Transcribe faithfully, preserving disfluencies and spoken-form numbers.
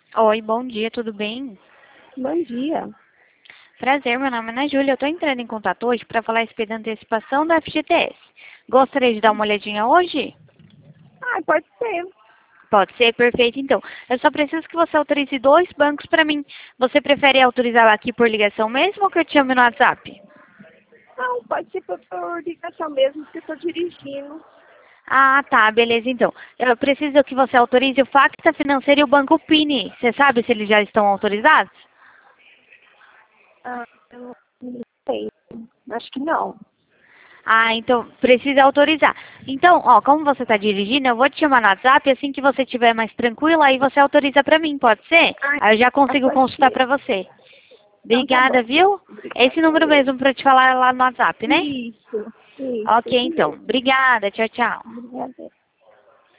Oi, bom dia, tudo bem? Bom dia. Prazer, meu nome é Ana Júlia. Eu estou entrando em contato hoje para falar a respeito da antecipação da F G T S. Gostaria de dar uma olhadinha hoje? Ah, pode ser. Pode ser, perfeito. Então, eu só preciso que você autorize dois bancos para mim. Você prefere autorizar aqui por ligação mesmo ou que eu te chame no WhatsApp? Não, pode ser por, por ligação mesmo, porque eu estou dirigindo. Ah, tá, beleza. Então, eu preciso que você autorize o Facta Financeira e o Banco Pini. Você sabe se eles já estão autorizados? Ah, eu não sei. Acho que não. Ah, então precisa autorizar. Então, ó, como você está dirigindo, eu vou te chamar no WhatsApp, assim que você estiver mais tranquila, aí você autoriza para mim, pode ser? Aí eu já Ah, consigo pode consultar ser. para você. Então, tá Obrigada, bom. viu? É esse Obrigada número eu. mesmo para te falar lá no WhatsApp, né? Isso, isso, Ok, isso então. mesmo. Obrigada, tchau, tchau. Obrigada.